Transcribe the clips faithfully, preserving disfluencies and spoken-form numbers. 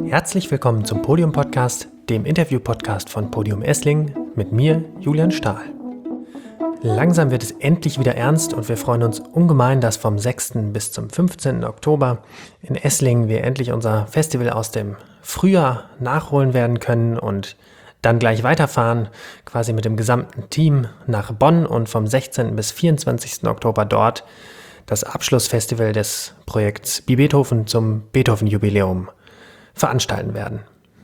Herzlich willkommen zum Podium-Podcast, dem Interview-Podcast von Podium Esslingen mit mir, Julian Stahl. Langsam wird es endlich wieder ernst und wir freuen uns ungemein, dass vom sechsten bis zum fünfzehnten Oktober in Esslingen wir endlich unser Festival aus dem Frühjahr nachholen werden können und dann gleich weiterfahren, quasi mit dem gesamten Team nach Bonn und vom sechzehnten bis vierundzwanzigsten Oktober dort das Abschlussfestival des Projekts Bi-Beethoven zum Beethoven-Jubiläum veranstalten werden.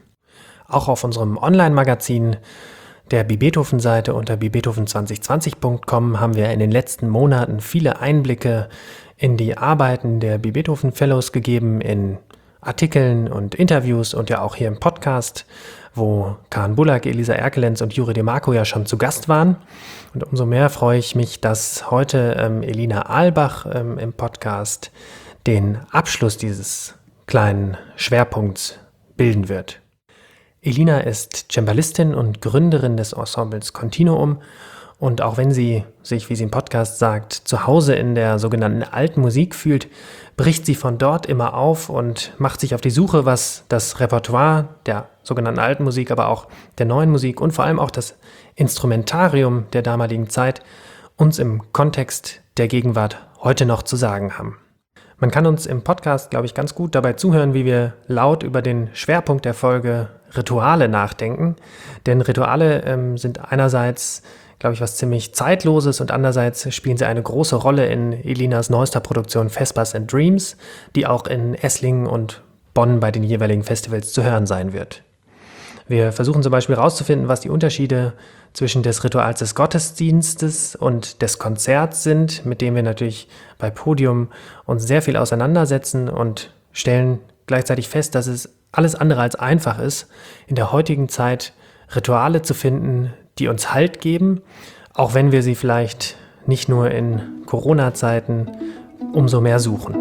Auch auf unserem Online-Magazin der Bi-Beethoven-Seite unter bi beethoven zwanzig zwanzig punkt com haben wir in den letzten Monaten viele Einblicke in die Arbeiten der Bi-Beethoven-Fellows gegeben, in Artikeln und Interviews und ja auch hier im Podcast, wo Karen Bullack, Elisa Erkelenz und Juri DeMarco ja schon zu Gast waren. Und umso mehr freue ich mich, dass heute ähm, Elina Ahlbach ähm, im Podcast den Abschluss dieses kleinen Schwerpunkts bilden wird. Elina ist Cembalistin und Gründerin des Ensembles Continuum und auch wenn sie sich, wie sie im Podcast sagt, zu Hause in der sogenannten alten Musik fühlt, bricht sie von dort immer auf und macht sich auf die Suche, was das Repertoire der sogenannten alten Musik, aber auch der neuen Musik und vor allem auch das Instrumentarium der damaligen Zeit uns im Kontext der Gegenwart heute noch zu sagen haben. Man kann uns im Podcast, glaube ich, ganz gut dabei zuhören, wie wir laut über den Schwerpunkt der Folge Rituale nachdenken. Denn Rituale ähm, sind einerseits, glaube ich, was ziemlich Zeitloses und andererseits spielen sie eine große Rolle in Elinas neuester Produktion Vespers and Dreams, die auch in Esslingen und Bonn bei den jeweiligen Festivals zu hören sein wird. Wir versuchen zum Beispiel herauszufinden, was die Unterschiede zwischen des Rituals des Gottesdienstes und des Konzerts sind, mit dem wir natürlich bei Podium uns sehr viel auseinandersetzen und stellen gleichzeitig fest, dass es alles andere als einfach ist, in der heutigen Zeit Rituale zu finden, die uns Halt geben, auch wenn wir sie vielleicht nicht nur in Corona-Zeiten umso mehr suchen.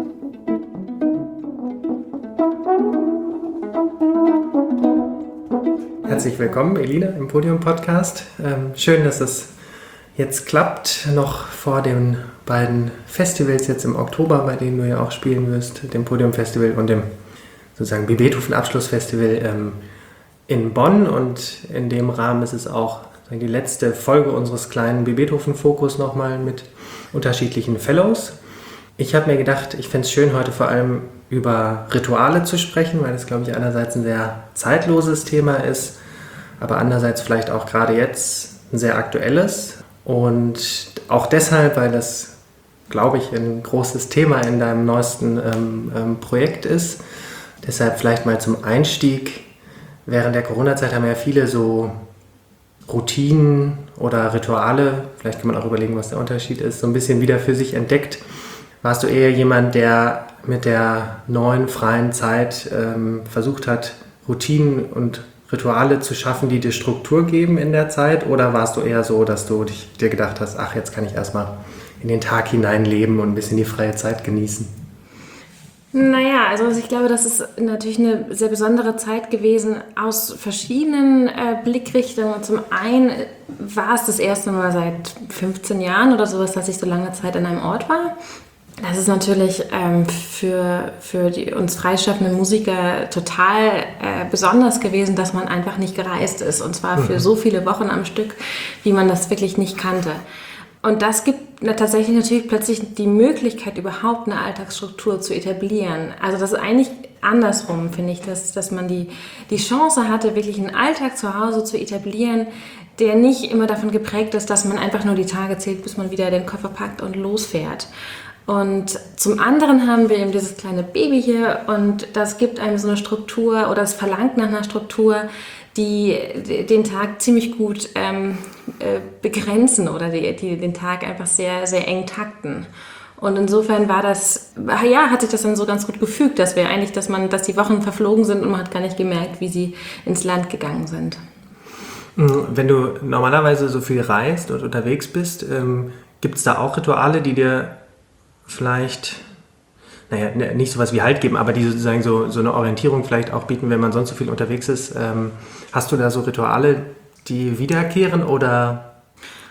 Herzlich willkommen, Elina, im Podium-Podcast. Ähm, schön, dass es jetzt klappt, noch vor den beiden Festivals jetzt im Oktober, bei denen du ja auch spielen wirst, dem Podium-Festival und dem sozusagen Bi-Beethoven-Abschlussfestival ähm, in Bonn. Und in dem Rahmen ist es auch die letzte Folge unseres kleinen Bi-Beethoven-Fokus nochmal mit unterschiedlichen Fellows. Ich habe mir gedacht, ich fände es schön, heute vor allem über Rituale zu sprechen, weil das, glaube ich, einerseits ein sehr zeitloses Thema ist, aber andererseits vielleicht auch gerade jetzt ein sehr aktuelles. Und auch deshalb, weil das, glaube ich, ein großes Thema in deinem neuesten ähm, ähm, Projekt ist. Deshalb vielleicht mal zum Einstieg. Während der Corona-Zeit haben ja viele so Routinen oder Rituale, vielleicht kann man auch überlegen, was der Unterschied ist, so ein bisschen wieder für sich entdeckt. Warst du eher jemand, der mit der neuen, freien Zeit ähm, versucht hat, Routinen und Rituale zu schaffen, die dir Struktur geben in der Zeit? Oder warst du eher so, dass du dich, dir gedacht hast, ach, jetzt kann ich erstmal in den Tag hinein leben und ein bisschen die freie Zeit genießen? Naja, also ich glaube, das ist natürlich eine sehr besondere Zeit gewesen aus verschiedenen äh, Blickrichtungen. Zum einen war es das erste Mal seit fünfzehn Jahren oder sowas, dass ich so lange Zeit an einem Ort war. Das ist natürlich ähm, für, für die, uns freischaffenden Musiker total äh, besonders gewesen, dass man einfach nicht gereist ist. Und zwar für mhm. so viele Wochen am Stück, wie man das wirklich nicht kannte. Und das gibt na, tatsächlich natürlich plötzlich die Möglichkeit, überhaupt eine Alltagsstruktur zu etablieren. Also das ist eigentlich andersrum, finde ich, dass, dass man die, die Chance hatte, wirklich einen Alltag zu Hause zu etablieren, der nicht immer davon geprägt ist, dass man einfach nur die Tage zählt, bis man wieder den Koffer packt und losfährt. Und zum anderen haben wir eben dieses kleine Baby hier und das gibt einem so eine Struktur oder es verlangt nach einer Struktur, die den Tag ziemlich gut ähm, äh, begrenzen oder die, die den Tag einfach sehr, sehr eng takten. Und insofern war das, ja, hat sich das dann so ganz gut gefügt, dass wir eigentlich, dass man, dass die Wochen verflogen sind und man hat gar nicht gemerkt, wie sie ins Land gegangen sind. Wenn du normalerweise so viel reist und unterwegs bist, ähm, gibt es da auch Rituale, die dir vielleicht, naja, nicht sowas wie Halt geben, aber die sozusagen so, so eine Orientierung vielleicht auch bieten, wenn man sonst so viel unterwegs ist. Ähm, hast du da so Rituale, die wiederkehren oder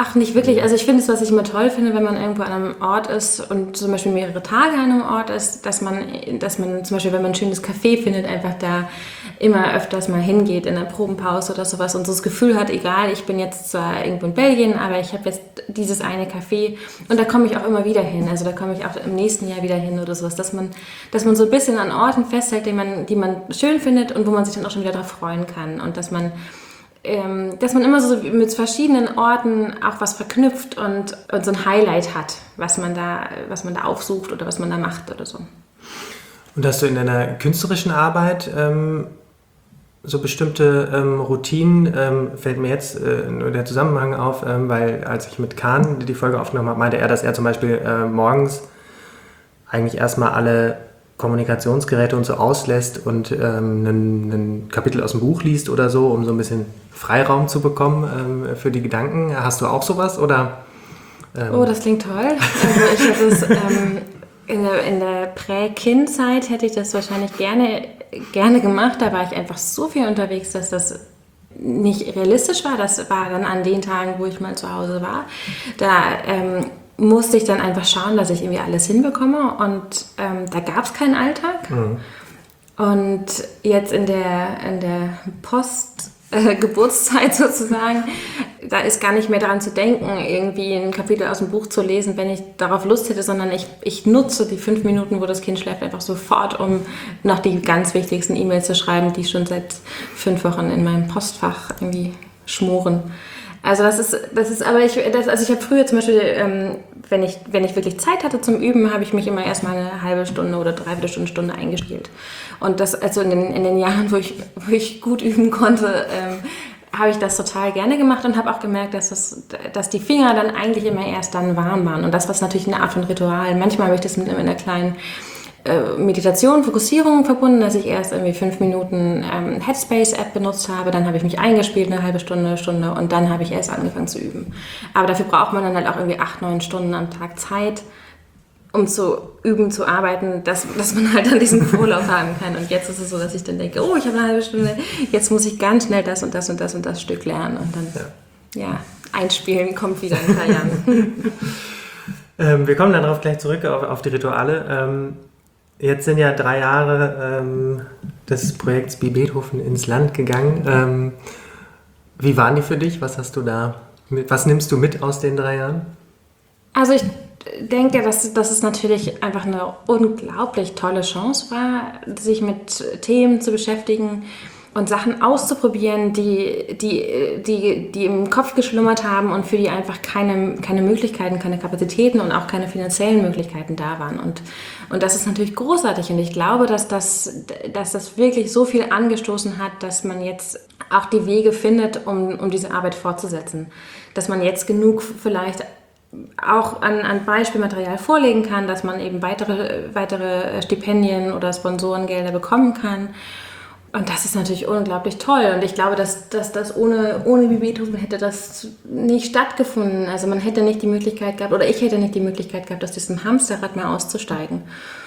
Ach, nicht wirklich. Also ich finde es, was ich immer toll finde, wenn man irgendwo an einem Ort ist und zum Beispiel mehrere Tage an einem Ort ist, dass man, dass man zum Beispiel, wenn man ein schönes Café findet, einfach da immer öfters mal hingeht in der Probenpause oder sowas und so das Gefühl hat, egal, ich bin jetzt zwar irgendwo in Belgien, aber ich habe jetzt dieses eine Café und da komme ich auch immer wieder hin. Also da komme ich auch im nächsten Jahr wieder hin oder sowas, dass man, dass man so ein bisschen an Orten festhält, die man, die man schön findet und wo man sich dann auch schon wieder darauf freuen kann und dass man Ähm, dass man immer so mit verschiedenen Orten auch was verknüpft und, und so ein Highlight hat, was man da, was man da aufsucht oder was man da macht oder so. Und hast du in deiner künstlerischen Arbeit ähm, so bestimmte ähm, Routinen, ähm, fällt mir jetzt äh, nur der Zusammenhang auf, ähm, weil als ich mit Kahn die Folge aufgenommen habe, meinte er, dass er zum Beispiel äh, morgens eigentlich erstmal alle Kommunikationsgeräte und so auslässt und ähm, ein, ein Kapitel aus dem Buch liest oder so, um so ein bisschen Freiraum zu bekommen ähm, für die Gedanken. Hast du auch sowas? Oder, ähm oh, das klingt toll. Also ich hätte es ähm, in der, in der Prä-Kind-Zeit hätte ich das wahrscheinlich gerne, gerne gemacht. Da war ich einfach so viel unterwegs, dass das nicht realistisch war. Das war dann an den Tagen, wo ich mal zu Hause war. Da ähm, musste ich dann einfach schauen, dass ich irgendwie alles hinbekomme und ähm, da gab es keinen Alltag. Mhm. Und jetzt in der, in der Post-Geburtszeit äh, sozusagen, da ist gar nicht mehr daran zu denken, irgendwie ein Kapitel aus dem Buch zu lesen, wenn ich darauf Lust hätte, sondern ich, ich nutze die fünf Minuten, wo das Kind schläft, einfach sofort, um noch die ganz wichtigsten E-Mails zu schreiben, die schon seit fünf Wochen in meinem Postfach irgendwie schmoren. Also das ist, das ist, aber ich, das, also ich habe früher zum Beispiel, ähm, wenn ich, wenn ich wirklich Zeit hatte zum Üben, habe ich mich immer erstmal eine halbe Stunde oder dreiviertel Stunde, Stunde eingespielt. Und das, also in den, in den Jahren, wo ich, wo ich gut üben konnte, ähm, habe ich das total gerne gemacht und habe auch gemerkt, dass, das, dass die Finger dann eigentlich immer erst dann warm waren. Und das war natürlich eine Art von Ritual. Manchmal habe ich das mit einer kleinen Meditation, Fokussierung verbunden, dass ich erst irgendwie fünf Minuten ähm, Headspace-App benutzt habe, dann habe ich mich eingespielt, eine halbe Stunde, Stunde und dann habe ich erst angefangen zu üben. Aber dafür braucht man dann halt auch irgendwie acht, neun Stunden am Tag Zeit, um zu üben, zu arbeiten, dass, dass man halt dann diesen Vorlauf haben kann. Und jetzt ist es so, dass ich dann denke, oh, ich habe eine halbe Stunde, jetzt muss ich ganz schnell das und das und das und das Stück lernen und dann, ja, ja einspielen kommt wieder in drei Jahren. ähm, wir kommen dann darauf gleich zurück, auf, auf die Rituale. Ähm, Jetzt sind ja drei Jahre ähm, des Projekts Wie Beethoven ins Land gegangen. Ähm, wie waren die für dich? Was hast du da mit, was nimmst du mit aus den drei Jahren? Also ich denke, dass, dass es natürlich einfach eine unglaublich tolle Chance war, sich mit Themen zu beschäftigen und Sachen auszuprobieren, die, die, die, die im Kopf geschlummert haben und für die einfach keine, keine Möglichkeiten, keine Kapazitäten und auch keine finanziellen Möglichkeiten da waren. Und, und das ist natürlich großartig. Und ich glaube, dass das, dass das wirklich so viel angestoßen hat, dass man jetzt auch die Wege findet, um, um diese Arbeit fortzusetzen. Dass man jetzt genug vielleicht auch an, an Beispielmaterial vorlegen kann, dass man eben weitere, weitere Stipendien oder Sponsorengelder bekommen kann. Und das ist natürlich unglaublich toll. Und ich glaube, dass, dass das ohne, ohne Wie Beethoven hätte das nicht stattgefunden. Also man hätte nicht die Möglichkeit gehabt, oder ich hätte nicht die Möglichkeit gehabt, aus diesem Hamsterrad mal auszusteigen.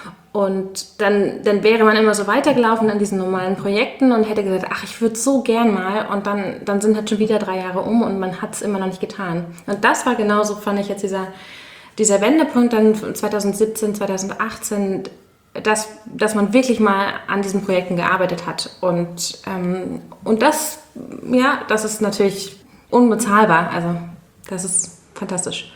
Und dann, dann wäre man immer so weitergelaufen an diesen normalen Projekten und hätte gesagt, ach, ich würde so gern mal. Und dann, dann sind halt schon wieder drei Jahre um und man hat es immer noch nicht getan. Und das war genauso, fand ich jetzt dieser, dieser Wendepunkt dann zwanzig siebzehn, zwanzig achtzehn, Dass, dass man wirklich mal an diesen Projekten gearbeitet hat. Und, ähm, und das, ja, das ist natürlich unbezahlbar. Also das ist fantastisch.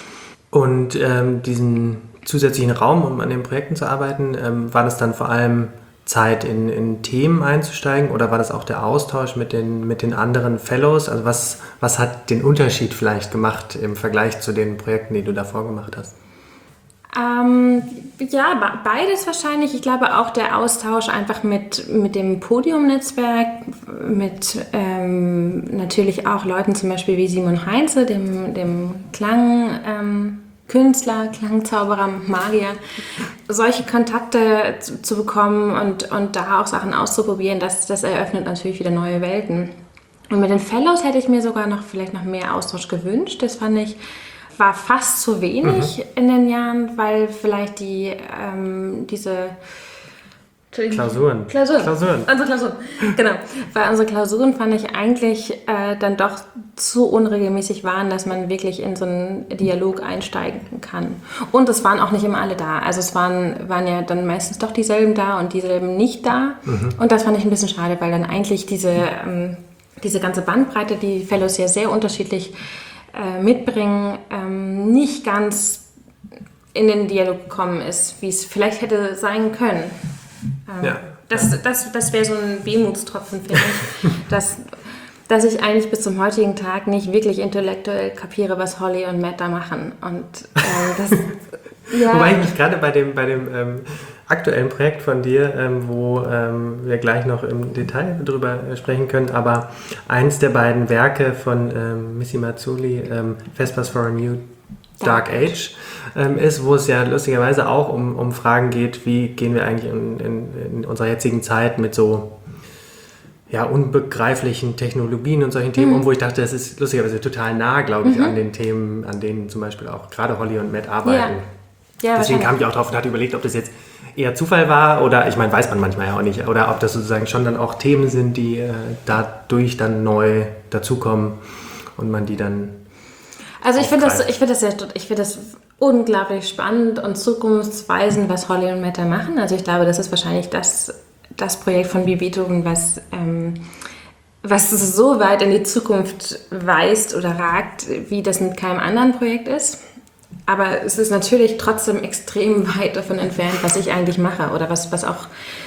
Und ähm, diesen zusätzlichen Raum, um an den Projekten zu arbeiten, ähm, war das dann vor allem Zeit, in, in Themen einzusteigen oder war das auch der Austausch mit den, mit den anderen Fellows? Also was, was hat den Unterschied vielleicht gemacht im Vergleich zu den Projekten, die du davor gemacht hast? Ähm, ja, beides wahrscheinlich. Ich glaube auch der Austausch einfach mit, mit dem Podium-Netzwerk, mit ähm, natürlich auch Leuten zum Beispiel wie Simon Heinze, dem, dem Klangkünstler, ähm, Klangzauberer, Magier, solche Kontakte zu, zu bekommen und, und da auch Sachen auszuprobieren, das, das eröffnet natürlich wieder neue Welten. Und mit den Fellows hätte ich mir sogar noch vielleicht noch mehr Austausch gewünscht. Das fand ich war fast zu wenig mhm. in den Jahren, weil vielleicht die, ähm, diese, Klausuren. Klausuren. Klausuren. Unsere Klausuren. Genau. Weil unsere Klausuren fand ich eigentlich äh, dann doch zu unregelmäßig waren, dass man wirklich in so einen Dialog einsteigen kann. Und es waren auch nicht immer alle da. Also es waren, waren ja dann meistens doch dieselben da und dieselben nicht da. Mhm. Und das fand ich ein bisschen schade, weil dann eigentlich diese, ähm, diese ganze Bandbreite, die Fellows ja sehr unterschiedlich äh, mitbringen, ähm, nicht ganz in den Dialog gekommen ist, wie es vielleicht hätte sein können. Ähm, ja. Das, das, das wäre so ein Wehmutstropfen, finde ich, dass, dass ich eigentlich bis zum heutigen Tag nicht wirklich intellektuell kapiere, was Holly und Matt da machen. Und äh, das, ja. Wobei ich mich gerade bei dem, bei dem ähm, aktuellen Projekt von dir, ähm, wo ähm, wir gleich noch im Detail drüber sprechen können, aber eins der beiden Werke von ähm, Missy Mazzulli, ähm, Vespers for a New Dark Age, ähm, ist, wo es ja lustigerweise auch um, um Fragen geht, wie gehen wir eigentlich in, in, in unserer jetzigen Zeit mit so ja, unbegreiflichen Technologien und solchen Themen mhm. um, wo ich dachte, das ist lustigerweise total nah, glaube ich, mhm. an den Themen, an denen zum Beispiel auch gerade Holly und Matt arbeiten. Ja. Ja, deswegen kam ich auch drauf und hatte überlegt, ob das jetzt eher Zufall war oder, ich meine, weiß man manchmal ja auch nicht, oder ob das sozusagen schon dann auch Themen sind, die äh, dadurch dann neu dazukommen und man die dann Also ich finde das, ich finde das, sehr, ich finde das unglaublich spannend und zukunftsweisend, was Holly und Matt da machen. Also ich glaube, das ist wahrscheinlich das, das Projekt von B. Beethoven, was, ähm, was so weit in die Zukunft weist oder ragt, wie das mit keinem anderen Projekt ist. Aber es ist natürlich trotzdem extrem weit davon entfernt, was ich eigentlich mache oder was, was auch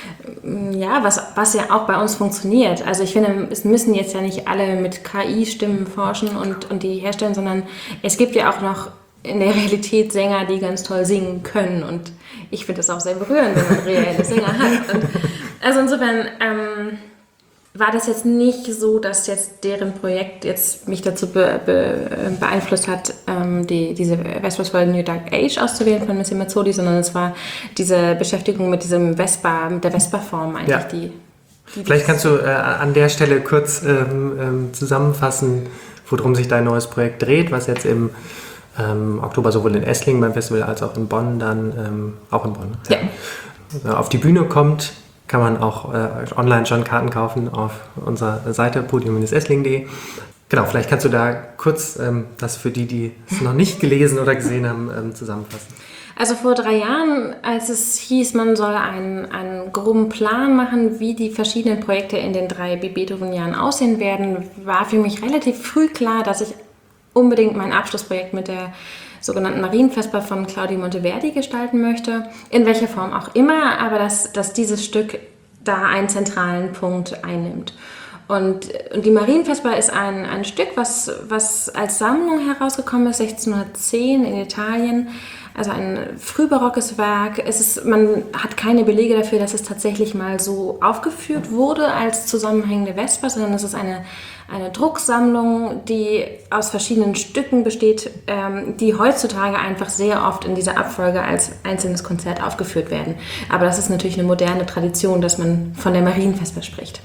ja, was, was ja auch bei uns funktioniert. Also ich finde, es müssen jetzt ja nicht alle mit K I-Stimmen forschen und, und die herstellen, sondern es gibt ja auch noch in der Realität Sänger, die ganz toll singen können. Und ich finde das auch sehr berührend, wenn man reelle Sänger hat. Und also insofern ähm, war das jetzt nicht so, dass jetzt deren Projekt jetzt mich dazu be, be, beeinflusst hat, ähm, die, diese Vespers for a New Dark Age auszuwählen von Missy Mazzulli, sondern es war diese Beschäftigung mit diesem Vespa, mit der Vespa-Form eigentlich, ja. die, die... Vielleicht kannst du äh, an der Stelle kurz ähm, ähm, zusammenfassen, worum sich dein neues Projekt dreht, was jetzt im ähm, Oktober sowohl in Esslingen beim Festival als auch in Bonn dann, ähm, auch in Bonn, ja. Ja. auf die Bühne kommt. Kann man auch äh, online schon Karten kaufen auf unserer Seite podium Bindestrich esslingen punkt de. Genau, vielleicht kannst du da kurz ähm, das für die, die es noch nicht gelesen oder gesehen haben, ähm, zusammenfassen. Also vor drei Jahren, als es hieß, man soll einen, einen groben Plan machen, wie die verschiedenen Projekte in den drei B. Beethoven-Jahren aussehen werden, war für mich relativ früh klar, dass ich unbedingt mein Abschlussprojekt mit der sogenannten Marienvesper von Claudio Monteverdi gestalten möchte, in welcher Form auch immer, aber dass, dass dieses Stück da einen zentralen Punkt einnimmt. Und, und die Marienvesper ist ein, ein Stück, was, was als Sammlung herausgekommen ist, sechzehnhundertzehn in Italien, also ein frühbarockes Werk. Es ist, man hat keine Belege dafür, dass es tatsächlich mal so aufgeführt wurde als zusammenhängende Vesper, sondern es ist eine Eine Drucksammlung, die aus verschiedenen Stücken besteht, ähm, die heutzutage einfach sehr oft in dieser Abfolge als einzelnes Konzert aufgeführt werden. Aber das ist natürlich eine moderne Tradition, dass man von der Marienvesper spricht.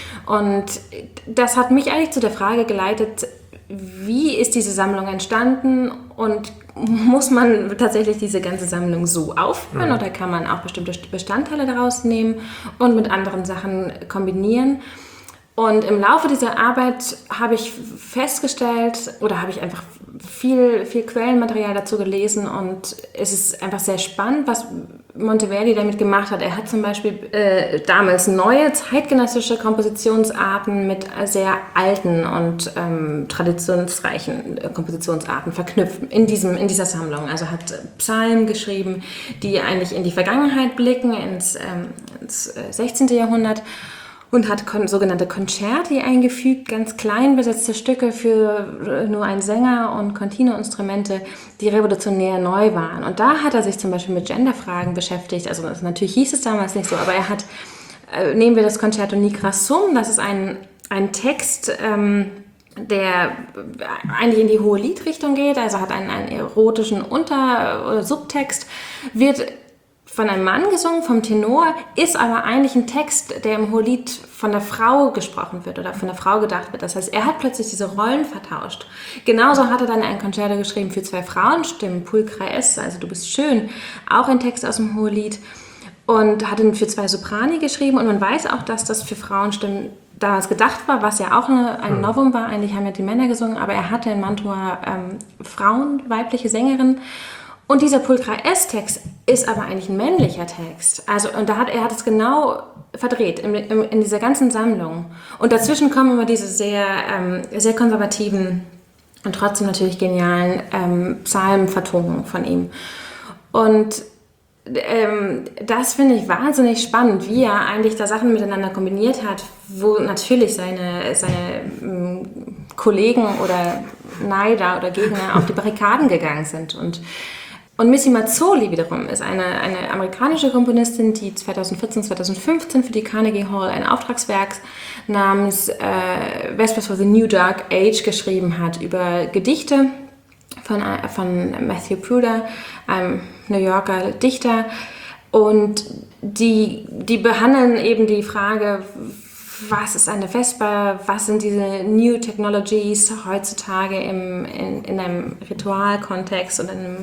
Und das hat mich eigentlich zu der Frage geleitet, wie ist diese Sammlung entstanden und muss man tatsächlich diese ganze Sammlung so aufführen mhm. oder kann man auch bestimmte Bestandteile daraus nehmen und mit anderen Sachen kombinieren? Und im Laufe dieser Arbeit habe ich festgestellt oder habe ich einfach viel, viel Quellenmaterial dazu gelesen und es ist einfach sehr spannend, was Monteverdi damit gemacht hat. Er hat zum Beispiel äh, damals neue zeitgenössische Kompositionsarten mit sehr alten und ähm, traditionsreichen Kompositionsarten verknüpft in, diesem, in dieser Sammlung. Also hat Psalmen geschrieben, die eigentlich in die Vergangenheit blicken, ins, ähm, ins sechzehnten Jahrhundert. Und hat kon- sogenannte Concerti eingefügt, ganz klein besetzte Stücke für nur einen Sänger und Continuo-Instrumente, die revolutionär neu waren. Und da hat er sich zum Beispiel mit Genderfragen beschäftigt. Also natürlich hieß es damals nicht so, aber er hat, äh, nehmen wir das Concerto Nigra Sum, das ist ein, ein Text, ähm, der eigentlich in die hohe Liedrichtung geht, also hat einen, einen erotischen Unter- oder Subtext, wird von einem Mann gesungen, vom Tenor, ist aber eigentlich ein Text, der im Hohelied von der Frau gesprochen wird oder von der Frau gedacht wird. Das heißt, er hat plötzlich diese Rollen vertauscht. Genauso hat er dann ein Concerto geschrieben für zwei Frauenstimmen, Pulchra es, also du bist schön, auch ein Text aus dem Hohelied. und hat ihn für zwei Soprani geschrieben. Und man weiß auch, dass das für Frauenstimmen damals gedacht war, was ja auch eine, ein Novum war. Eigentlich haben ja die Männer gesungen, aber er hatte in Mantua ähm, Frauen, weibliche Sängerinnen. Und dieser Pulchra S-Text ist aber eigentlich ein männlicher Text. Also, und da hat, er hat es genau verdreht in, in, in dieser ganzen Sammlung. Und dazwischen kommen immer diese sehr, ähm, sehr konservativen und trotzdem natürlich genialen ähm, Psalmenvertonungen von ihm. Und ähm, das finde ich wahnsinnig spannend, wie er eigentlich da Sachen miteinander kombiniert hat, wo natürlich seine, seine ähm, Kollegen oder Neider oder Gegner auf die Barrikaden gegangen sind. Und Und Missy Mazzoli wiederum ist eine, eine amerikanische Komponistin, die zweitausendvierzehn, zweitausendfünfzehn für die Carnegie Hall ein Auftragswerk namens äh, Vespers for the New Dark Age geschrieben hat über Gedichte von, von Matthew Pruder, einem New Yorker Dichter. Und die, die behandeln eben die Frage, was ist eine Vesper, was sind diese New Technologies heutzutage im, in, in einem Ritualkontext und in einem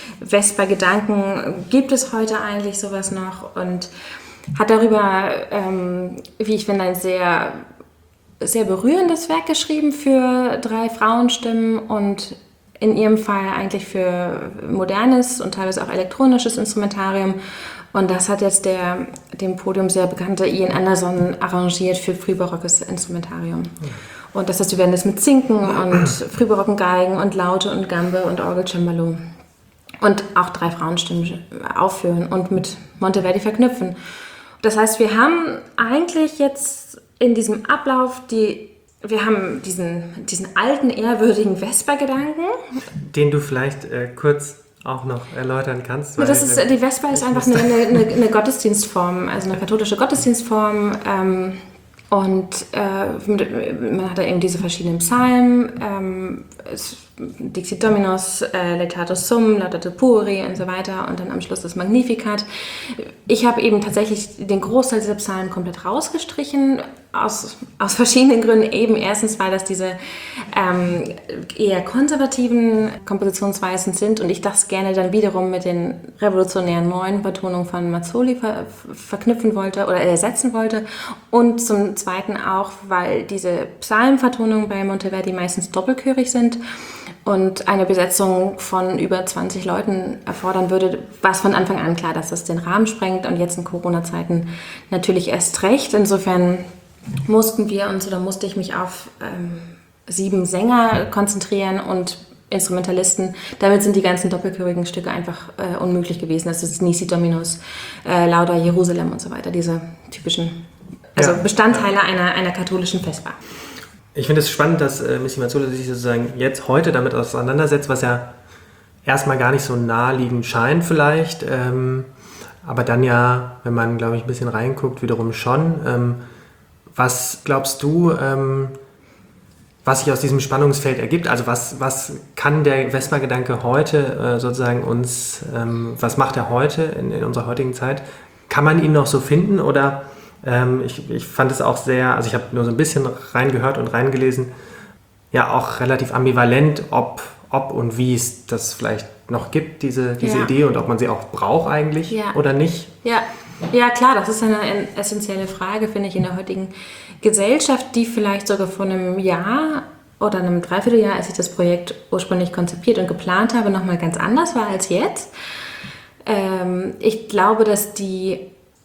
Vesper-Gedanken, gibt es heute eigentlich sowas noch? Und hat darüber, ähm, wie ich finde, ein sehr, sehr berührendes Werk geschrieben für drei Frauenstimmen und in ihrem Fall eigentlich für modernes und teilweise auch elektronisches Instrumentarium. Und das hat jetzt der dem Podium sehr bekannte Ian Anderson arrangiert für frühbarockes Instrumentarium. Und das heißt, wir werden das mit Zinken und frühbarocken Geigen und Laute und Gambe und Orgelcembalo und auch drei Frauenstimmen aufführen und mit Monteverdi verknüpfen. Das heißt, wir haben eigentlich jetzt in diesem Ablauf die, wir haben diesen, diesen alten, ehrwürdigen Vesper-Gedanken. Den du vielleicht äh, kurz auch noch erläutern kannst. Weil das ist, die Vesper ist einfach eine, eine, eine Gottesdienstform, also eine katholische Gottesdienstform. Ähm, und äh, man hat da eben diese verschiedenen Psalmen, ähm, Dixit Dominus, äh, Laetato Sum, Laudate Pueri und so weiter und dann am Schluss das Magnificat. Ich habe eben tatsächlich den Großteil dieser Psalmen komplett rausgestrichen, aus, aus verschiedenen Gründen. Eben erstens, weil das diese ähm, eher konservativen Kompositionsweisen sind und ich das gerne dann wiederum mit den revolutionären neuen Betonungen von Mazzoli ver verknüpfen wollte oder ersetzen wollte. Und zum Zweiten auch, weil diese Psalmenvertonungen bei Monteverdi meistens doppelchörig sind und eine Besetzung von über zwanzig Leuten erfordern würde, war es von Anfang an klar, dass das den Rahmen sprengt und jetzt in Corona-Zeiten natürlich erst recht. Insofern mussten wir uns oder musste ich mich auf ähm, sieben Sänger konzentrieren und Instrumentalisten. Damit sind die ganzen doppelchörigen Stücke einfach äh, unmöglich gewesen. Das ist Nisi Dominus, äh, Lauda Jerusalem und so weiter, diese typischen also ja. Bestandteile einer, einer katholischen Vesper. Ich finde es spannend, dass äh, Missy Mazzoli sich sozusagen jetzt heute damit auseinandersetzt, was ja erstmal gar nicht so naheliegend scheint vielleicht, ähm, aber dann ja, wenn man, glaube ich, ein bisschen reinguckt, wiederum schon. Ähm, was glaubst du, ähm, was sich aus diesem Spannungsfeld ergibt? Also was, was kann der Vesper-Gedanke heute äh, sozusagen uns, ähm, was macht er heute in, in unserer heutigen Zeit? Kann man ihn noch so finden oder... Ich, ich fand es auch sehr, also ich habe nur so ein bisschen reingehört und reingelesen, ja auch relativ ambivalent, ob, ob und wie es das vielleicht noch gibt, diese, diese ja. Idee und ob man sie auch braucht eigentlich ja. oder nicht. Ja. ja, klar, das ist eine essentielle Frage, finde ich, in der heutigen Gesellschaft, die vielleicht sogar vor einem Jahr oder einem Dreivierteljahr, als ich das Projekt ursprünglich konzipiert und geplant habe, nochmal ganz anders war als jetzt. Ähm, ich glaube, dass die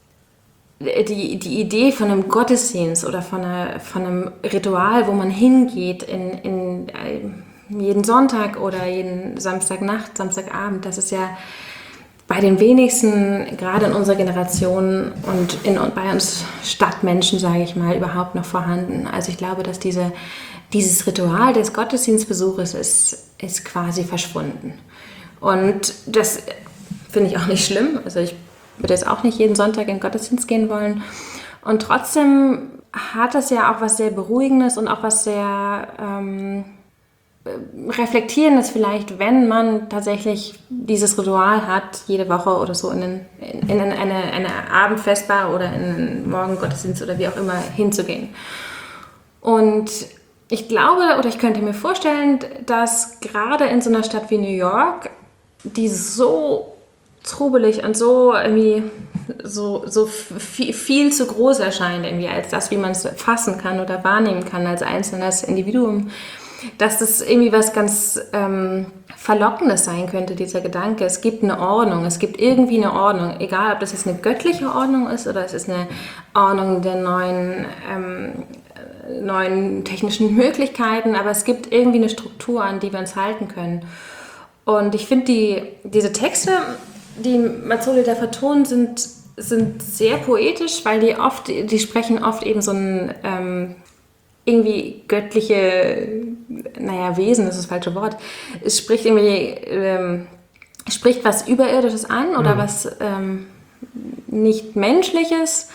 Die, die Idee von einem Gottesdienst oder von, einer, von einem Ritual, wo man hingeht in, in jeden Sonntag oder jeden Samstagnacht, Samstagabend, das ist ja bei den wenigsten, gerade in unserer Generation und in, bei uns Stadtmenschen, sage ich mal, überhaupt noch vorhanden. Also ich glaube, dass diese, dieses Ritual des Gottesdienstbesuches ist, ist quasi verschwunden. Und das finde ich auch nicht schlimm. Also ich würde jetzt auch nicht jeden Sonntag in den Gottesdienst gehen wollen. Und trotzdem hat das ja auch was sehr Beruhigendes und auch was sehr ähm, Reflektierendes vielleicht, wenn man tatsächlich dieses Ritual hat, jede Woche oder so in, den, in, in eine, eine Abendvesper oder in einen Morgengottesdienst oder wie auch immer hinzugehen. Und ich glaube oder ich könnte mir vorstellen, dass gerade in so einer Stadt wie New York, die so trubelig und so irgendwie so, so viel, viel zu groß erscheint, irgendwie, als das, wie man es fassen kann oder wahrnehmen kann als einzelnes Individuum, dass das irgendwie was ganz ähm, Verlockendes sein könnte, dieser Gedanke. Es gibt eine Ordnung, es gibt irgendwie eine Ordnung, egal ob das jetzt eine göttliche Ordnung ist oder es ist eine Ordnung der neuen, ähm, neuen technischen Möglichkeiten, aber es gibt irgendwie eine Struktur, an die wir uns halten können. Und ich finde, die, diese Texte, die Mazzoli da vertont, sind, sind sehr poetisch, weil die oft, die sprechen oft eben so ein ähm, irgendwie göttliche, naja, Wesen, das ist das falsche Wort. Es spricht irgendwie, ähm, spricht was Überirdisches an oder mhm. was ähm, nicht Menschliches,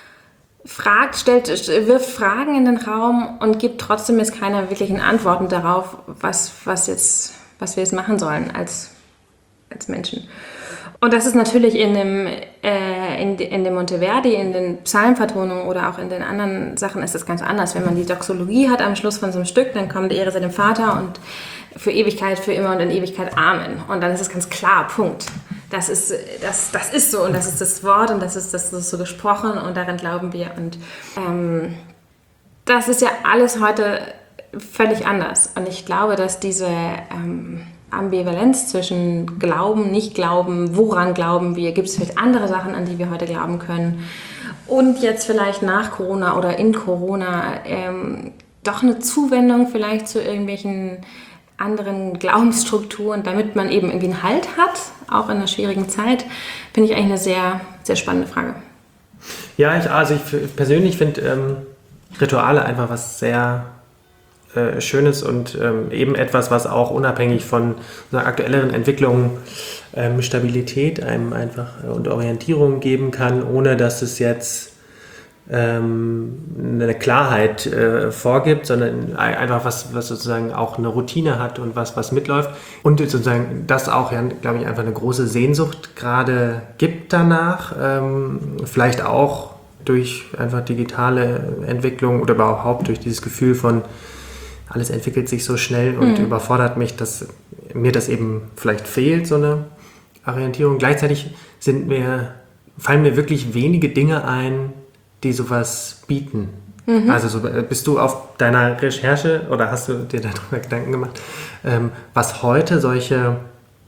fragt, stellt, wirft Fragen in den Raum und gibt trotzdem jetzt keine wirklichen Antworten darauf, was, was, jetzt, was wir jetzt machen sollen als, als Menschen. Und das ist natürlich in dem, äh, in, in dem Monteverdi, in den Psalmvertonungen oder auch in den anderen Sachen ist das ganz anders. Wenn man die Doxologie hat am Schluss von so einem Stück, dann kommt die Ehre sei dem Vater und für Ewigkeit, für immer und in Ewigkeit Amen. Und dann ist es ganz klar, Punkt. Das ist, das, das ist so und das ist das Wort und das ist, das ist so gesprochen und daran glauben wir. Und ähm, das ist ja alles heute völlig anders. Und ich glaube, dass diese ähm, Ambivalenz zwischen Glauben, Nicht-Glauben, woran glauben wir, gibt es vielleicht andere Sachen, an die wir heute glauben können und jetzt vielleicht nach Corona oder in Corona ähm, doch eine Zuwendung vielleicht zu irgendwelchen anderen Glaubensstrukturen, damit man eben irgendwie einen Halt hat, auch in einer schwierigen Zeit, finde ich eigentlich eine sehr, sehr spannende Frage. Ja, ich, also ich persönlich finde ähm, Rituale einfach was sehr äh, Schönes und ähm, eben etwas, was auch unabhängig von so einer aktuelleren Entwicklung ähm, Stabilität einem einfach äh, und Orientierung geben kann, ohne dass es jetzt eine Klarheit äh, vorgibt, sondern einfach was, was sozusagen auch eine Routine hat und was, was mitläuft. Und sozusagen das auch, ja, glaube ich, einfach eine große Sehnsucht gerade gibt danach. Ähm, vielleicht auch durch einfach digitale Entwicklung oder überhaupt durch dieses Gefühl von alles entwickelt sich so schnell und mhm. überfordert mich, dass mir das eben vielleicht fehlt, so eine Orientierung. Gleichzeitig sind mir, fallen mir wirklich wenige Dinge ein, die sowas bieten. Mhm. Also so, bist du auf deiner Recherche oder hast du dir darüber Gedanken gemacht, ähm, was heute solche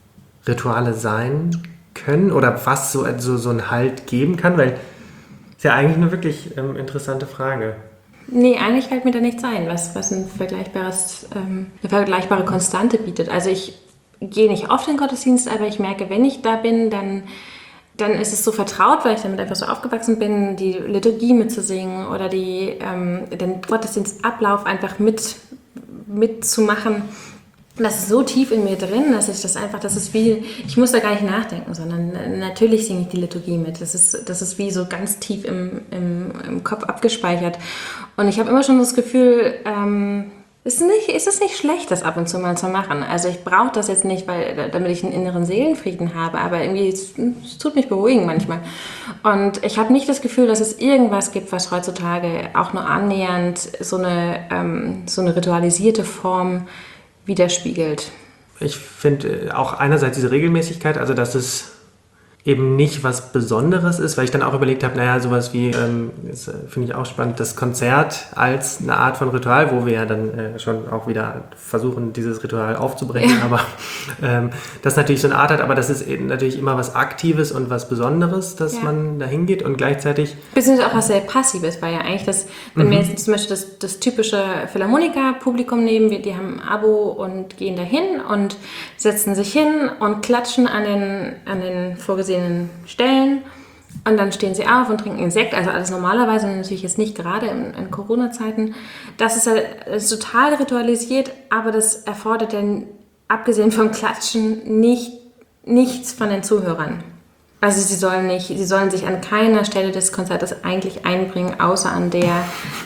Rituale sein können oder was so, so, so einen Halt geben kann? Weil ist ja eigentlich eine wirklich ähm, interessante Frage. Nee, eigentlich fällt mir da nichts ein, was, was ein vergleichbares, ähm, eine vergleichbare Konstante bietet. Also ich gehe nicht oft in den Gottesdienst, aber ich merke, wenn ich da bin, dann dann ist es so vertraut, weil ich damit einfach so aufgewachsen bin, die Liturgie mitzusingen oder die, ähm, den Gottesdienstablauf einfach mit, mitzumachen. Das ist so tief in mir drin, dass ich das einfach, das ist wie, ich muss da gar nicht nachdenken, sondern natürlich singe ich die Liturgie mit. Das ist, das ist wie so ganz tief im, im, im Kopf abgespeichert. Und ich habe immer schon das Gefühl, ähm, Ist, nicht, ist es nicht schlecht, das ab und zu mal zu machen? Also ich brauche das jetzt nicht, weil, damit ich einen inneren Seelenfrieden habe, aber irgendwie, es, es tut mich beruhigen manchmal. Und ich habe nicht das Gefühl, dass es irgendwas gibt, was heutzutage auch nur annähernd so eine, ähm, so eine ritualisierte Form widerspiegelt. Ich finde auch einerseits diese Regelmäßigkeit, also dass es eben nicht was Besonderes ist, weil ich dann auch überlegt habe, naja, sowas wie, ähm, das finde ich auch spannend, das Konzert als eine Art von Ritual, wo wir ja dann äh, schon auch wieder versuchen, dieses Ritual aufzubrechen, ja. aber ähm, das natürlich so eine Art hat, aber das ist eben natürlich immer was Aktives und was Besonderes, dass ja. man da hingeht und gleichzeitig... Beziehungsweise auch was sehr Passives, weil ja eigentlich das, wenn mhm. wir jetzt zum Beispiel das, das typische Philharmoniker-Publikum nehmen, die haben ein Abo und gehen dahin und setzen sich hin und klatschen an den, an den vorgesehenen Stellen und dann stehen sie auf und trinken Sekt, also alles normalerweise, natürlich jetzt nicht gerade in, in Corona-Zeiten. Das ist, das ist total ritualisiert, aber das erfordert dann, abgesehen vom Klatschen, nicht, nichts von den Zuhörern. Also sie sollen, nicht, sie sollen sich an keiner Stelle des Konzertes eigentlich einbringen, außer an der,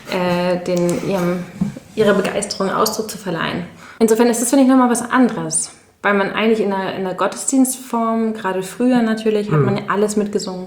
äh, den, ihrem, ihrer Begeisterung Ausdruck zu verleihen. Insofern ist das, finde ich, nochmal was anderes. Weil man eigentlich in der, in der Gottesdienstform, gerade früher natürlich, hat man ja alles mitgesungen.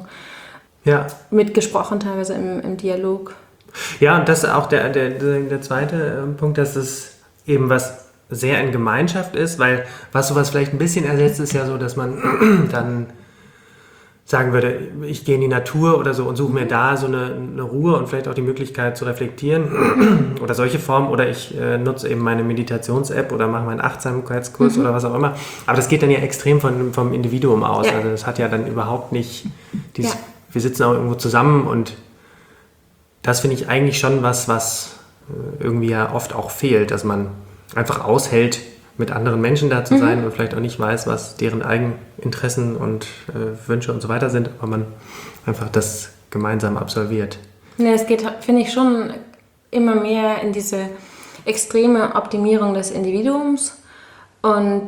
Ja. Mitgesprochen teilweise im, im Dialog. Ja, und das ist auch der, der, der zweite Punkt, dass es eben was sehr in Gemeinschaft ist, weil was sowas vielleicht ein bisschen ersetzt, ist ja so, dass man dann sagen würde, ich gehe in die Natur oder so und suche mir da so eine, eine Ruhe und vielleicht auch die Möglichkeit zu reflektieren oder solche Formen, oder ich äh, nutze eben meine Meditations-App oder mache meinen Achtsamkeitskurs mhm. oder was auch immer. Aber das geht dann ja extrem von, vom Individuum aus. Ja. Also das hat ja dann überhaupt nicht dieses, ja. wir sitzen auch irgendwo zusammen, und das finde ich eigentlich schon was, was irgendwie ja oft auch fehlt, dass man einfach aushält, mit anderen Menschen da zu sein mhm. und vielleicht auch nicht weiß, was deren Eigeninteressen und äh, Wünsche und so weiter sind, aber man einfach das gemeinsam absolviert. Ja, es geht, finde ich, schon immer mehr in diese extreme Optimierung des Individuums, und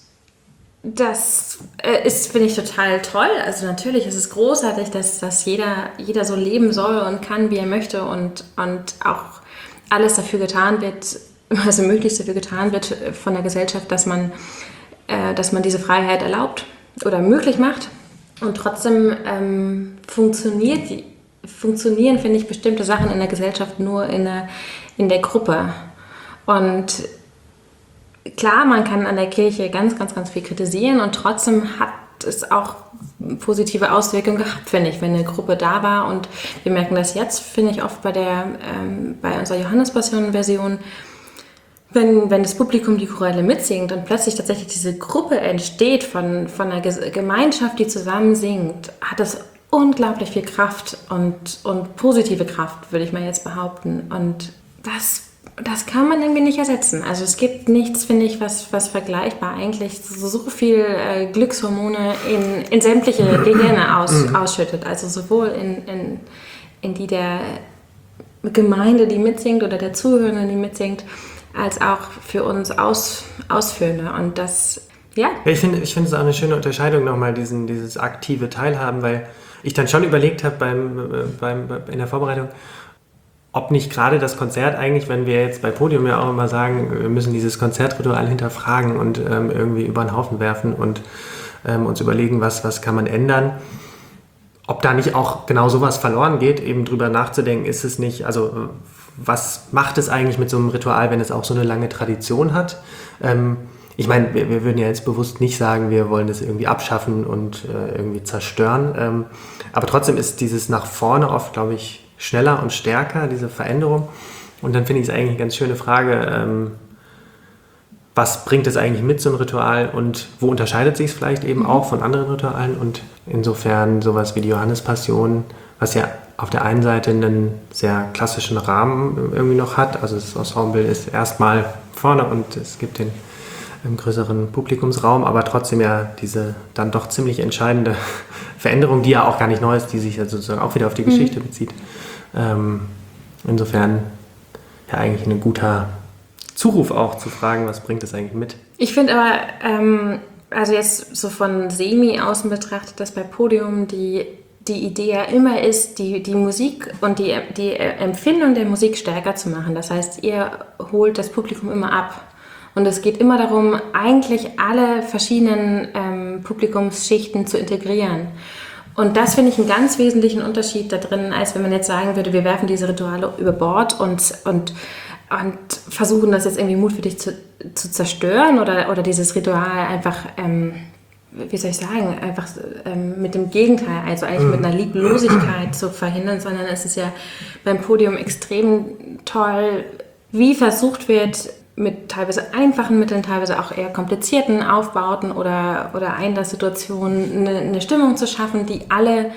das äh, ist, finde ich, total toll. Also natürlich ist es großartig, dass, dass jeder, jeder so leben soll und kann, wie er möchte, und, und auch alles dafür getan wird, also möglichst dafür getan wird von der Gesellschaft, dass man, äh, dass man diese Freiheit erlaubt oder möglich macht. Und trotzdem ähm, funktioniert die, funktionieren, finde ich, bestimmte Sachen in der Gesellschaft nur in der, in der Gruppe. Und klar, man kann an der Kirche ganz, ganz, ganz viel kritisieren, und trotzdem hat es auch positive Auswirkungen gehabt, finde ich, wenn eine Gruppe da war. Und wir merken das jetzt, finde ich, oft bei, der, ähm, bei unserer Johannespassion-Version, Wenn, wenn das Publikum die Choräle mitsingt und plötzlich tatsächlich diese Gruppe entsteht von, von einer Gemeinschaft, die zusammen singt, hat das unglaublich viel Kraft und, und positive Kraft, würde ich mal jetzt behaupten. Und das, das kann man irgendwie nicht ersetzen. Also es gibt nichts, finde ich, was, was vergleichbar eigentlich so, so viel äh, Glückshormone in, in sämtliche Gehirne aus, ausschüttet. Also sowohl in, in, in die der Gemeinde, die mitsingt, oder der Zuhörenden, die mitsingt, als auch für uns Aus, Ausführende. Und das, ja. ja ich finde ich finde es auch eine schöne Unterscheidung nochmal, diesen, dieses aktive Teilhaben, weil ich dann schon überlegt habe beim, beim, in der Vorbereitung, ob nicht gerade das Konzert eigentlich, wenn wir jetzt bei Podium ja auch immer sagen, wir müssen dieses Konzertritual hinterfragen und ähm, irgendwie über den Haufen werfen und ähm, uns überlegen, was, was kann man ändern, ob da nicht auch genau sowas verloren geht, eben drüber nachzudenken, ist es nicht, also was macht es eigentlich mit so einem Ritual, wenn es auch so eine lange Tradition hat? Ähm, ich meine, wir, wir würden ja jetzt bewusst nicht sagen, wir wollen das irgendwie abschaffen und äh, irgendwie zerstören. Ähm, aber trotzdem ist dieses nach vorne oft, glaube ich, schneller und stärker, diese Veränderung. Und dann finde ich es eigentlich eine ganz schöne Frage, ähm, was bringt es eigentlich mit, so ein Ritual, und wo unterscheidet sich es vielleicht eben auch von anderen Ritualen? Und insofern sowas wie die Johannespassion, was ja auf der einen Seite einen sehr klassischen Rahmen irgendwie noch hat, also das Ensemble ist erstmal vorne und es gibt den ähm, größeren Publikumsraum, aber trotzdem ja diese dann doch ziemlich entscheidende Veränderung, die ja auch gar nicht neu ist, die sich ja sozusagen auch wieder auf die mhm. Geschichte bezieht. Ähm, insofern ja eigentlich ein guter Zuruf auch zu fragen, was bringt das eigentlich mit? Ich finde aber, ähm, also jetzt so von semi-außen betrachtet, dass bei Podium die die Idee ja immer ist, die, die Musik und die, die Empfindung der Musik stärker zu machen. Das heißt, ihr holt das Publikum immer ab. Und es geht immer darum, eigentlich alle verschiedenen ähm, Publikumsschichten zu integrieren. Und das finde ich einen ganz wesentlichen Unterschied da drin, als wenn man jetzt sagen würde, wir werfen diese Rituale über Bord und, und, und versuchen das jetzt irgendwie mutwillig zu, zu zerstören oder, oder dieses Ritual einfach... Ähm, wie soll ich sagen, einfach ähm, mit dem Gegenteil, also eigentlich mit einer Lieblosigkeit zu verhindern, sondern es ist ja beim Podium extrem toll, wie versucht wird, mit teilweise einfachen Mitteln, teilweise auch eher komplizierten Aufbauten oder, oder Einlasssituationen eine, eine Stimmung zu schaffen, die alle,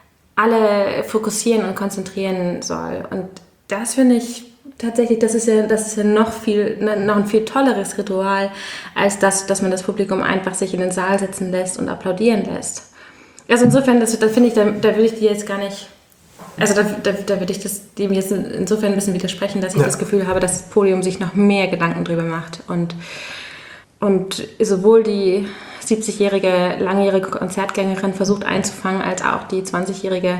alle fokussieren und konzentrieren soll. Und das finde ich tatsächlich, das ist ja, das ist ja noch, viel, noch ein viel tolleres Ritual, als das, dass man das Publikum einfach sich in den Saal setzen lässt und applaudieren lässt. Also insofern, das, da finde ich, da, da würde ich die jetzt gar nicht, also da, da, da würde ich das, dem jetzt insofern ein bisschen widersprechen, dass ich ja. das Gefühl habe, dass das Podium sich noch mehr Gedanken drüber macht. Und, und sowohl die siebzigjährige langjährige Konzertgängerin versucht einzufangen, als auch die zwanzigjährige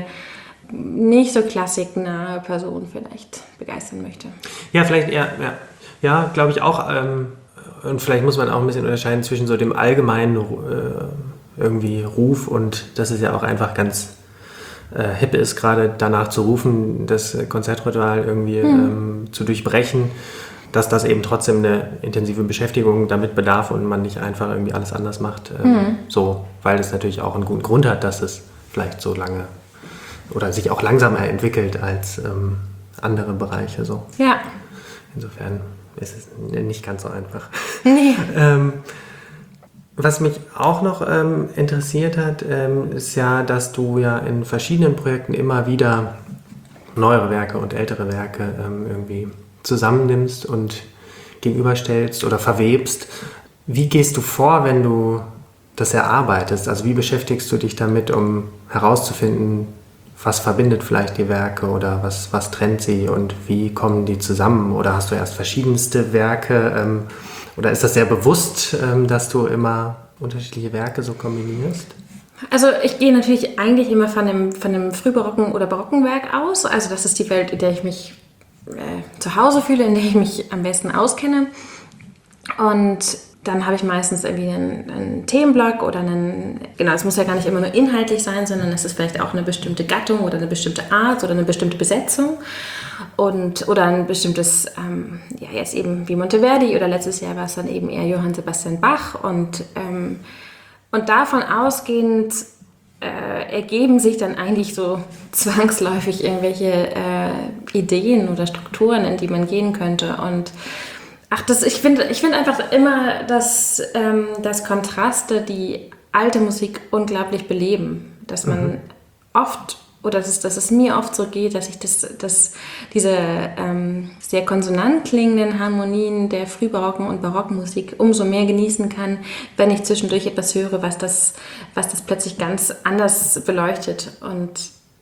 nicht so klassiknahe Person vielleicht begeistern möchte. Ja, vielleicht eher, ja, ja glaube ich auch. Ähm, und vielleicht muss man auch ein bisschen unterscheiden zwischen so dem allgemeinen äh, irgendwie Ruf und dass es ja auch einfach ganz äh, hip ist, gerade danach zu rufen, das Konzertritual irgendwie hm. ähm, zu durchbrechen, dass das eben trotzdem eine intensive Beschäftigung damit bedarf und man nicht einfach irgendwie alles anders macht. Ähm, hm. So, weil das natürlich auch einen guten Grund hat, dass es vielleicht so lange oder sich auch langsamer entwickelt als ähm, andere Bereiche. So. Ja. Insofern ist es nicht ganz so einfach. Nee. ähm, was mich auch noch ähm, interessiert hat, ähm, ist ja, dass du ja in verschiedenen Projekten immer wieder neuere Werke und ältere Werke ähm, irgendwie zusammennimmst und gegenüberstellst oder verwebst. Wie gehst du vor, wenn du das erarbeitest? Also wie beschäftigst du dich damit, um herauszufinden, was verbindet vielleicht die Werke oder was, was trennt sie und wie kommen die zusammen? Oder hast du erst verschiedenste Werke ähm, oder ist das sehr bewusst, ähm, dass du immer unterschiedliche Werke so kombinierst? Also ich gehe natürlich eigentlich immer von einem, von einem frühbarocken oder barocken Werk aus. Also das ist die Welt, in der ich mich äh, zu Hause fühle, in der ich mich am besten auskenne. Und dann habe ich meistens irgendwie einen, einen Themenblock oder einen, genau, es muss ja gar nicht immer nur inhaltlich sein, sondern es ist vielleicht auch eine bestimmte Gattung oder eine bestimmte Art oder eine bestimmte Besetzung und, oder ein bestimmtes, ähm, ja jetzt eben wie Monteverdi oder letztes Jahr war es dann eben eher Johann Sebastian Bach und, ähm, und davon ausgehend äh, ergeben sich dann eigentlich so zwangsläufig irgendwelche äh, Ideen oder Strukturen, in die man gehen könnte und Ach, das, ich finde ich find einfach immer, dass, ähm, dass Kontraste die alte Musik unglaublich beleben. Dass man mhm. oft, oder dass, dass es mir oft so geht, dass ich das, dass diese ähm, sehr konsonant klingenden Harmonien der frühbarocken und barocken Musik umso mehr genießen kann, wenn ich zwischendurch etwas höre, was das, was das plötzlich ganz anders beleuchtet. Und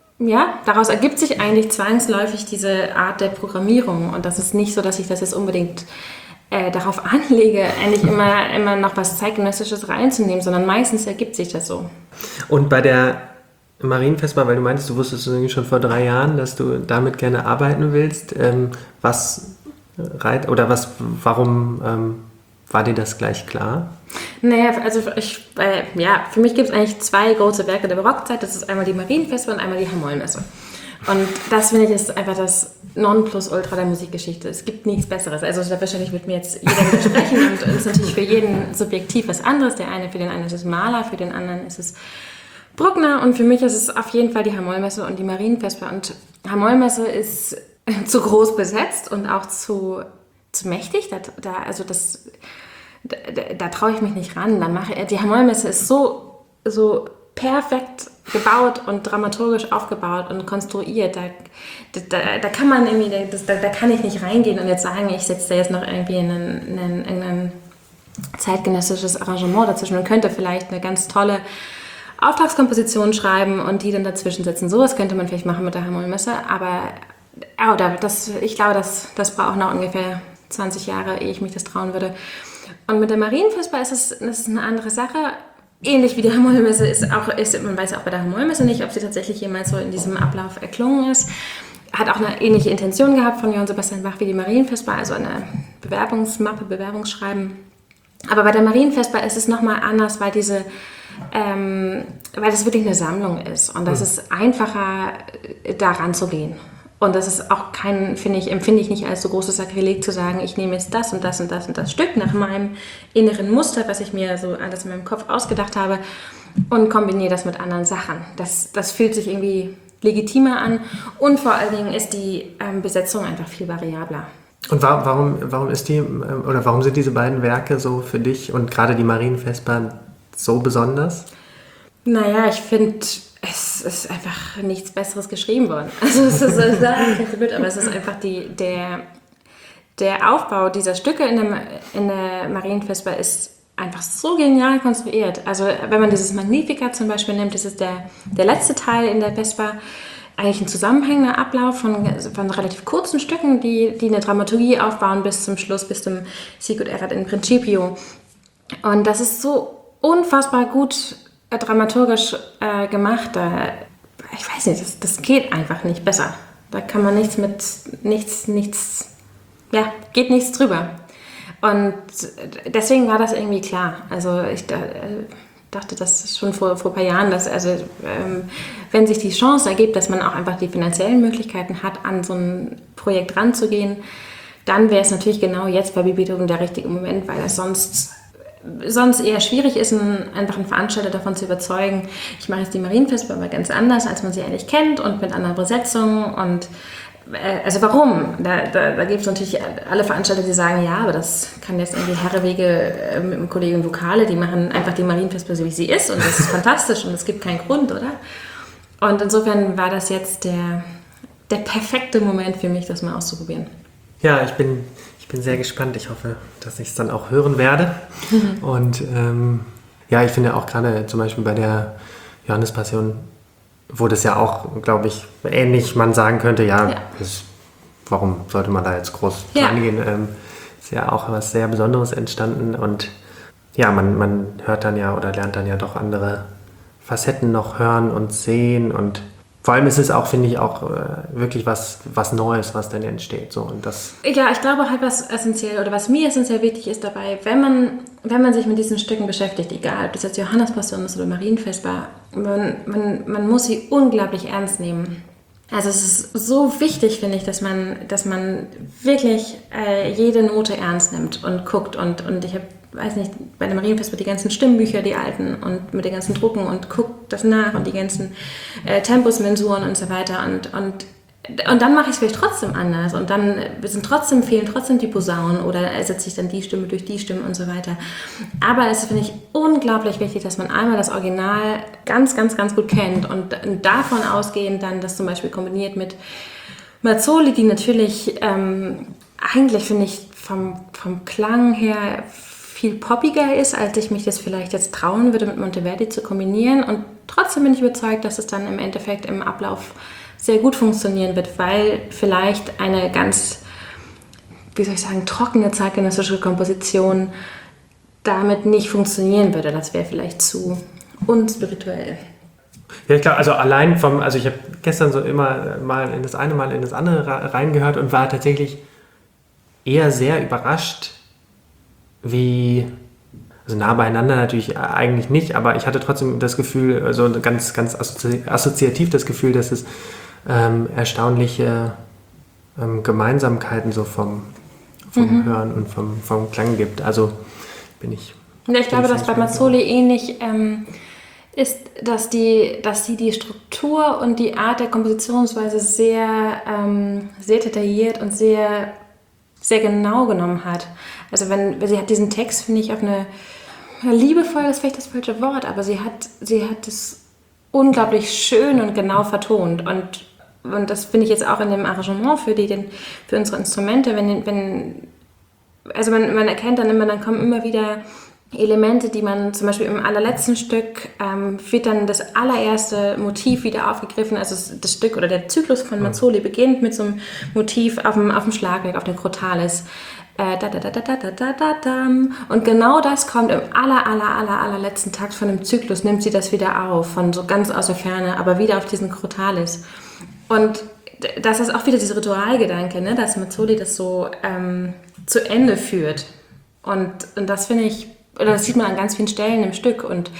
ja, daraus ergibt sich eigentlich zwangsläufig diese Art der Programmierung. Und das ist nicht so, dass ich das jetzt unbedingt äh, darauf anlege, eigentlich immer, immer noch was Zeitgenössisches reinzunehmen, sondern meistens ergibt sich das so. Und bei der Marienfestbar, weil du meintest, du wusstest irgendwie schon vor drei Jahren, dass du damit gerne arbeiten willst, ähm, was reit oder was, warum ähm, war dir das gleich klar? Naja, also ich, äh, ja, für mich gibt es eigentlich zwei große Werke der Barockzeit. Das ist einmal die Marienfestbar und einmal die Hamollmesse. Und das, finde ich, ist einfach das Nonplusultra der Musikgeschichte. Es gibt nichts Besseres. Also da wahrscheinlich wird mir jetzt jeder widersprechen und es ist natürlich für jeden subjektiv was anderes. Der eine, für den einen ist es Mahler, für den anderen ist es Bruckner und für mich ist es auf jeden Fall die Hamollmesse und die Marienfestbar. Und Hamollmesse ist zu groß besetzt und auch zu, zu mächtig. Da, da, also das... Da, da, da traue ich mich nicht ran. Da mache, die Hamollmesse ist so, so perfekt gebaut und dramaturgisch aufgebaut und konstruiert. Da, da, da kann man irgendwie, das, da, da kann ich nicht reingehen und jetzt sagen, ich setze da jetzt noch irgendwie einen, einen, einen zeitgenössisches Arrangement dazwischen und könnte vielleicht eine ganz tolle Auftragskomposition schreiben und die dann dazwischen setzen. Sowas könnte man vielleicht machen mit der Hamollmesse, aber oh, das, ich glaube, das, das braucht noch ungefähr zwanzig Jahre, ehe ich mich das trauen würde. Und mit der Marienfestbar ist es, das ist eine andere Sache. Ähnlich wie die Hamollmesse ist auch, ist, man weiß auch bei der Hamollmesse nicht, ob sie tatsächlich jemals so in diesem Ablauf erklungen ist. Hat auch eine ähnliche Intention gehabt von Johann Sebastian Bach wie die Marienfestbar, also eine Bewerbungsmappe, Bewerbungsschreiben. Aber bei der Marienfestbar ist es nochmal anders, weil diese, ähm, weil das wirklich eine Sammlung ist und das ist einfacher, da ranzugehen. Und das ist auch kein, finde ich, empfinde ich nicht als so großes Sakrileg zu sagen, ich nehme jetzt das und das und das und das Stück nach meinem inneren Muster, was ich mir so alles in meinem Kopf ausgedacht habe und kombiniere das mit anderen Sachen. Das, das fühlt sich irgendwie legitimer an und vor allen Dingen ist die ähm, Besetzung einfach viel variabler. Und warum, warum, warum ist die, oder warum sind diese beiden Werke so für dich und gerade die Marienfestbar so besonders? Naja, ich finde, es ist einfach nichts Besseres geschrieben worden. Also es ist, es ist blöd, aber es ist einfach die, der, der Aufbau dieser Stücke in der, in der Marienfestbar ist einfach so genial konstruiert. Also wenn man dieses Magnificat zum Beispiel nimmt, das ist der, der letzte Teil in der Vesper, eigentlich ein zusammenhängender Ablauf von, von relativ kurzen Stücken, die, die eine Dramaturgie aufbauen bis zum Schluss, bis zum Sicut erat in principio. Und das ist so unfassbar gut äh, dramaturgisch äh, gemacht. Da, ich weiß nicht, das, das geht einfach nicht besser. Da kann man nichts mit, nichts, nichts, ja, geht nichts drüber. Und deswegen war das irgendwie klar. Also ich da, dachte das schon vor, vor ein paar Jahren, dass also ähm, wenn sich die Chance ergibt, dass man auch einfach die finanziellen Möglichkeiten hat, an so ein Projekt ranzugehen, dann wäre es natürlich genau jetzt bei Beethoven der richtige Moment, weil das sonst sonst eher schwierig ist, einen, einfach einen Veranstalter davon zu überzeugen, ich mache jetzt die Marienfestivals aber ganz anders, als man sie eigentlich kennt und mit anderen Besetzungen und äh, also warum? Da, da, da gibt es natürlich alle Veranstalter, die sagen, ja, aber das kann jetzt irgendwie Herrewege äh, mit dem Kollegen Vokale, die machen einfach die Marienfestivals, wie sie ist und das ist fantastisch und es gibt keinen Grund, oder? Und insofern war das jetzt der, der perfekte Moment für mich, das mal auszuprobieren. Ja, ich bin, ich bin sehr gespannt. Ich hoffe, dass ich es dann auch hören werde. Mhm. Und ähm, ja, ich finde auch gerade zum Beispiel bei der Johannespassion, wo das ja auch, glaube ich, ähnlich man sagen könnte, ja, ja. Das, warum sollte man da jetzt groß ja. rangehen? Ähm, ist ja auch was sehr Besonderes entstanden und ja, man, man hört dann ja oder lernt dann ja doch andere Facetten noch hören und sehen und vor allem ist es auch, finde ich, auch äh, wirklich was, was Neues, was dann entsteht. So, und das ja, ich glaube halt, was essentiell oder was mir essentiell wichtig ist dabei, wenn man, wenn man sich mit diesen Stücken beschäftigt, egal ob das jetzt Johannespassion ist oder Marienfestbar, man, man, man muss sie unglaublich ernst nehmen. Also es ist so wichtig, finde ich, dass man, dass man wirklich äh, jede Note ernst nimmt und guckt und, und ich habe weiß nicht, bei der Marienfestbar die ganzen Stimmbücher, die alten und mit den ganzen Drucken und guckt das nach und die ganzen äh, Tempusmensuren und so weiter und, und, und dann mache ich es vielleicht trotzdem anders und dann sind trotzdem, fehlen trotzdem die Posaunen oder ersetze ich dann die Stimme durch die Stimme und so weiter. Aber es finde ich unglaublich wichtig, dass man einmal das Original ganz, ganz, ganz gut kennt und davon ausgehend dann das zum Beispiel kombiniert mit Mazzoli, die natürlich ähm, eigentlich, finde ich, vom, vom Klang her viel poppiger ist, als ich mich das vielleicht jetzt trauen würde, mit Monteverdi zu kombinieren. Und trotzdem bin ich überzeugt, dass es dann im Endeffekt im Ablauf sehr gut funktionieren wird, weil vielleicht eine ganz, wie soll ich sagen, trockene zeitgenössische Komposition damit nicht funktionieren würde. Das wäre vielleicht zu unspirituell. Ja, ich glaube, also allein vom, also ich habe gestern so immer mal in das eine, mal in das andere reingehört und war tatsächlich eher sehr überrascht, wie, also nah beieinander natürlich eigentlich nicht, aber ich hatte trotzdem das Gefühl, also ganz, ganz assozi- assoziativ das Gefühl, dass es ähm, erstaunliche ähm, Gemeinsamkeiten so vom, vom mhm. Hören und vom, vom Klang gibt. Also bin ich... Ja, ich glaube, dass bei Mazzoli ähnlich ähm, ist, dass, die, dass sie die Struktur und die Art der Kompositionsweise sehr, ähm, sehr detailliert und sehr, sehr genau genommen hat. Also wenn, sie hat diesen Text, finde ich, auf eine liebevoll, das ist vielleicht das falsche Wort, aber sie hat, sie hat es unglaublich schön und genau vertont. Und, und das finde ich jetzt auch in dem Arrangement für, die, den, für unsere Instrumente. Wenn, wenn, also man, man erkennt dann immer, dann kommen immer wieder Elemente, die man zum Beispiel im allerletzten Stück ähm, wird dann das allererste Motiv wieder aufgegriffen. Also das Stück oder der Zyklus von Mazzoli beginnt mit so einem Motiv auf dem, auf dem Schlagwerk, auf dem Crotalis. Äh, da, da, da, da, da, da, da, da. Und genau das kommt im aller, aller, aller, allerletzten Takt von dem Zyklus, nimmt sie das wieder auf, von so ganz aus der Ferne, aber wieder auf diesen Crotalis. Und das ist auch wieder dieser Ritualgedanke, ne, dass Mazzoli das so ähm, zu Ende führt. Und, und das finde ich, oder das sieht man an ganz vielen Stellen im Stück und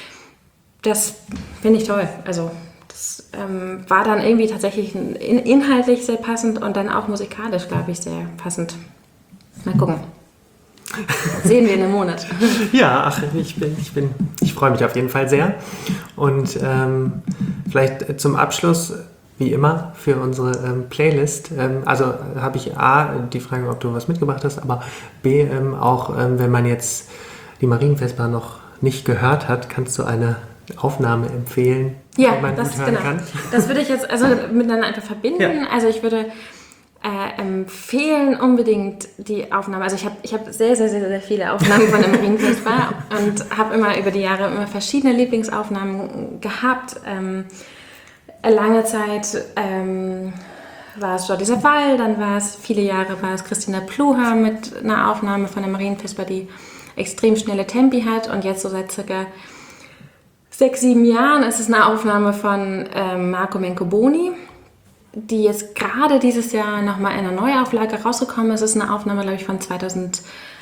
das finde ich toll. Also das ähm, war dann irgendwie tatsächlich in, inhaltlich sehr passend und dann auch musikalisch, glaube ich, sehr passend. Mal gucken. Sehen wir in einem Monat. Ja, ach, ich bin, ich bin, ich freue mich auf jeden Fall sehr. Und ähm, vielleicht zum Abschluss, wie immer, für unsere ähm, Playlist. Ähm, also habe ich A, die Frage, ob du was mitgebracht hast, aber B, ähm, auch ähm, wenn man jetzt die Marienfestbar noch nicht gehört hat, kannst du eine Aufnahme empfehlen, ja, die man das, gut hören genau. kann? Das würde ich jetzt also miteinander einfach verbinden. Ja. Also ich würde äh, empfehlen unbedingt die Aufnahme. Also ich habe ich hab sehr, sehr, sehr, sehr viele Aufnahmen von der Marienfestbar und habe immer über die Jahre immer verschiedene Lieblingsaufnahmen gehabt. Ähm, lange Zeit ähm, war es Jordi Savall, dann war es, viele Jahre war es Christina Pluha mit einer Aufnahme von der Marienfestbar, die extrem schnelle Tempi hat und jetzt so seit circa sechs, sieben Jahren ist es eine Aufnahme von ähm, Marco Mencoboni, die jetzt gerade dieses Jahr nochmal in einer Neuauflage rausgekommen ist. Es ist eine Aufnahme, glaube ich, von zweitausendzehn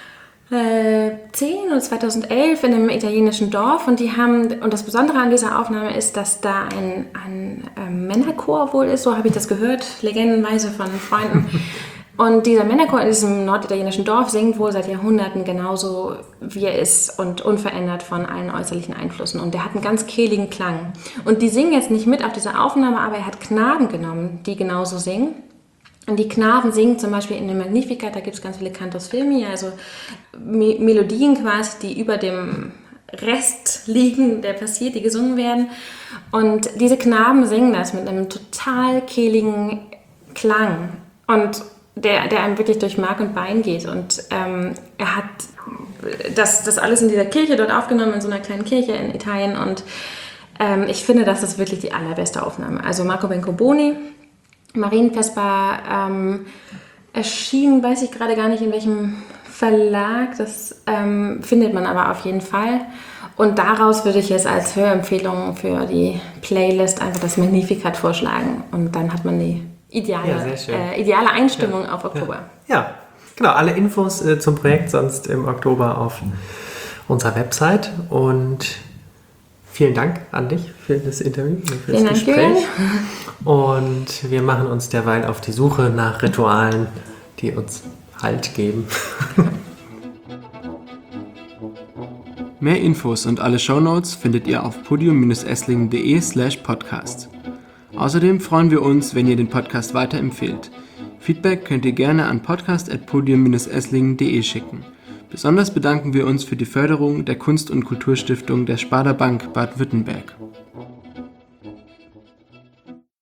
oder zweitausendelf in einem italienischen Dorf und die haben, und das Besondere an dieser Aufnahme ist, dass da ein, ein ähm, Männerchor wohl ist, so habe ich das gehört, legendenweise von Freunden. Und dieser Männerchor in diesem norditalienischen Dorf singt wohl seit Jahrhunderten genauso, wie er ist und unverändert von allen äußerlichen Einflüssen. Und der hat einen ganz kehligen Klang. Und die singen jetzt nicht mit auf dieser Aufnahme, aber er hat Knaben genommen, die genauso singen. Und die Knaben singen zum Beispiel in dem Magnificat, da gibt es ganz viele Cantus Firmi, also Me- Melodien quasi, die über dem Rest liegen, der passiert, die gesungen werden. Und diese Knaben singen das mit einem total kehligen Klang. Und Der, der einem wirklich durch Mark und Bein geht. Und ähm, er hat das, das alles in dieser Kirche dort aufgenommen, in so einer kleinen Kirche in Italien. Und ähm, ich finde, das ist wirklich die allerbeste Aufnahme. Also Marco Bencoboni, Marienvesper, ähm, erschienen, weiß ich gerade gar nicht in welchem Verlag, das ähm, findet man aber auf jeden Fall. Und daraus würde ich jetzt als Hörempfehlung für die Playlist einfach das Magnificat vorschlagen. Und dann hat man die Ideale, ja, äh, ideale Einstimmung ja. auf Oktober. Ja. ja, genau. Alle Infos äh, zum Projekt sonst im Oktober auf unserer Website. Und vielen Dank an dich für das Interview, für das Gespräch. Dank, und wir machen uns derweil auf die Suche nach Ritualen, die uns Halt geben. Mehr Infos und alle Shownotes findet ihr auf podium-esslingen.de slash podcast. Außerdem freuen wir uns, wenn ihr den Podcast weiterempfehlt. Feedback könnt ihr gerne an podcast at podium-esslingen.de schicken. Besonders bedanken wir uns für die Förderung der Kunst- und Kulturstiftung der Sparda Bank Baden-Württemberg.